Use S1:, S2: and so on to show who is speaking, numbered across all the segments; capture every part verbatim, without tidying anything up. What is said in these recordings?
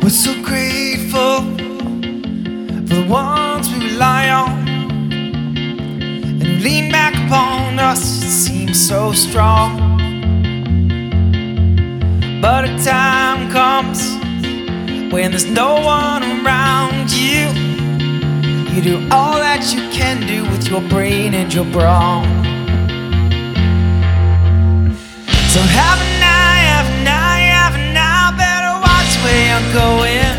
S1: We're so grateful for the ones we rely on and who lean back upon us. It seems so strong, but a time comes when there's no one around you. You do all that you can do with your brain and your brawn. So have a night, have a night, have a night. Better watch where you're going.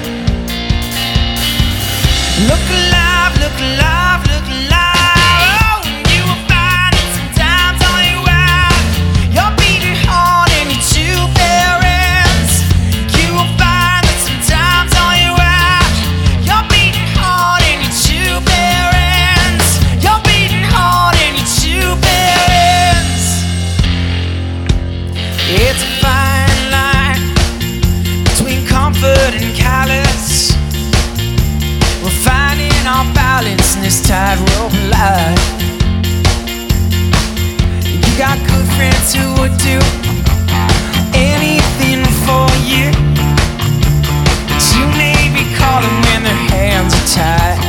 S1: Look alive, look alive, look alive. Oh, you will find that sometimes all you have, you're beating hard and your two parents. You will find that sometimes all you have, you're beating hard and your two parents. You're beating hard and your two parents. It's a fine line between comfort and callous. We're finding our balance in this tightrope life. You got good friends who would do anything for you, but you may be calling when their hands are tied.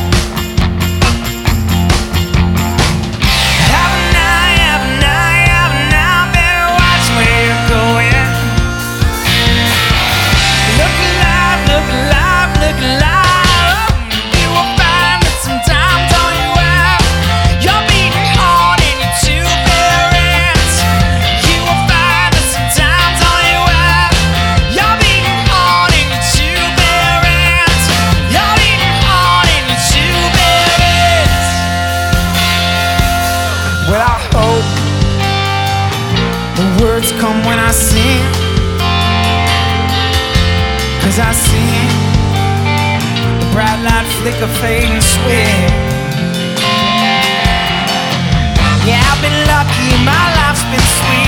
S1: Have a night, have a night, have a night. Better watch where you're going. Look alive, look alive, look alive. Well, I hope the words come when I sing, 'cause I sing the bright light flicker, fade and swing. Yeah, I've been lucky, my life's been sweet.